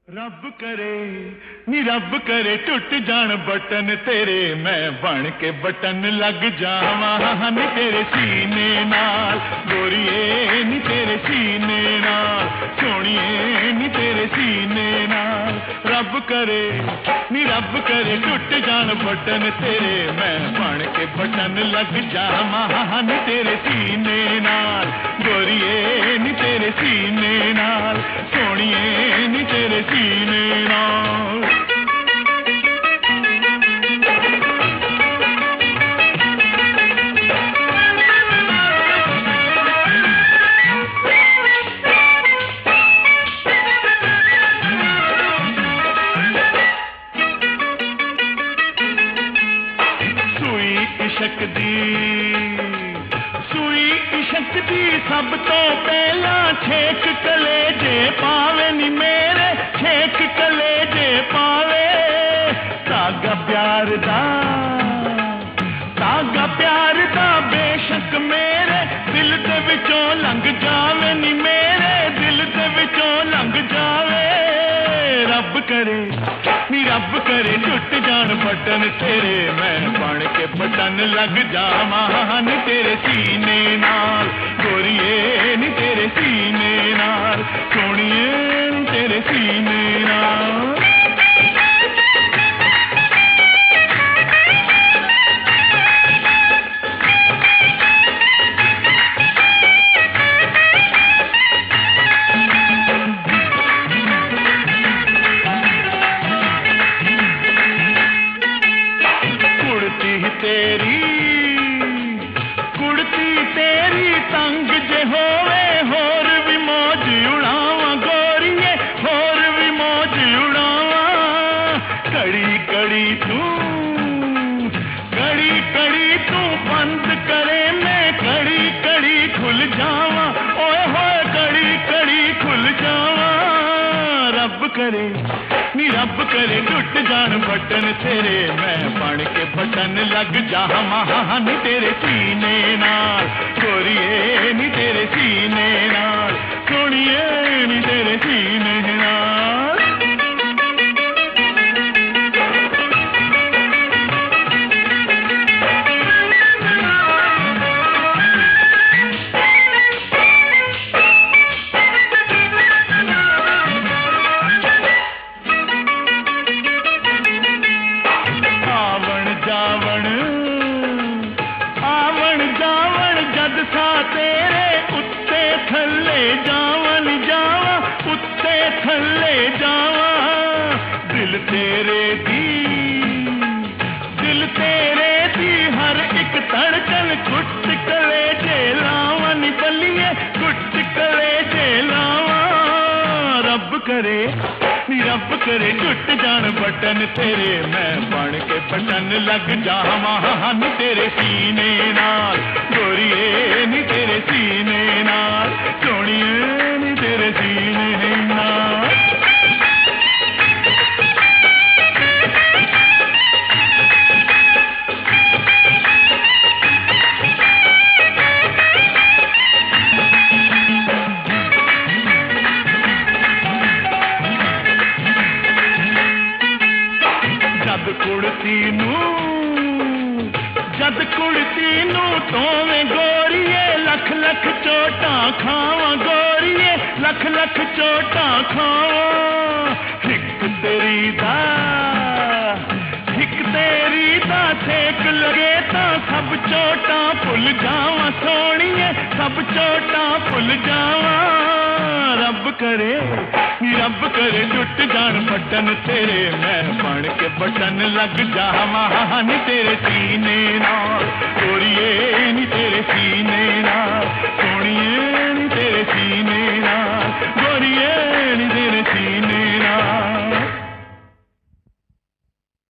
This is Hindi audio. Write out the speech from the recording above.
रब करे नी रब करे टुट जान बटन तेरे, मैं बन के बटन लग जावां नी तेरे सीने नाल। गोरीए नी तेरे सीने नाल, सोनिए नी तेरे सीने नाल। रब करे नी रब करे टुट जान बटन तेरे, मैं बन के बटन लग जावां नी तेरे सीने नाल। गोरीए नी तेरे सीने नाल, सोनिए नी तेरे सीने नाल। सूई इशक दी सब तो पहला छेक कलेजे पावे नी मेरे, छेक कलेजे पावे। धागा प्यार दा बेशक मेरे दिल दे विचों लंघ जावे नी मेरे, दिल दे विचों लंघ जावे। रब करे नी रब करे टुट जान बटन तेरे, मैं बन के बटन लग जावां नी तेरे सीने नाल। गोरीए नी तेरे सीने नाल, सोनिए नी तेरे सीने नाल। कुड़ती तेरी तंग जे होवे, होर भी मौज उड़ावा गोरीए, होर भी मौज उड़ावा। कड़ी तू बंद करे, मैं कड़ी खुल जावा। ओए होए कड़ी खुल जावा। रब करे नी रब करे टुट जान बटन तेरे, मैं बन के बटन लग जावां नी तेरे सीने नाल। गोरीए नी तेरे सीने नाल, सोनिए नी तेरे सीने नाल। तेरे उत्ते थल्ले जावन जावा, उत्ते थल्ले जावा। दिल तेरे दी हर एक धड़कन कुट कलेजे लावन बलिए, कुट कलेजे लावा। रब करे नी रब करे टुट जान बटन तेरे, मैं बन के बटन लग जावां नी तेरे सीने नाल। गोरीए नी तेरे सीने नाल, सोनिए नी तेरे सीने नाल। जद कुड़ती नू तोवें गोरीए, लख लख चोटां खावां गोरीए, लख लख चोटां खावां। हिक तेरी दा सेक लगे तां सब चोटां भुल जावां सोनिए, सब चोटां भुल जावां। रब करे नी रब करे टुट जान बटन तेरे, मैं बन के बटन लग जावां नी तेरे सीने नाल। गोरीए नी तेरे सीने नाल,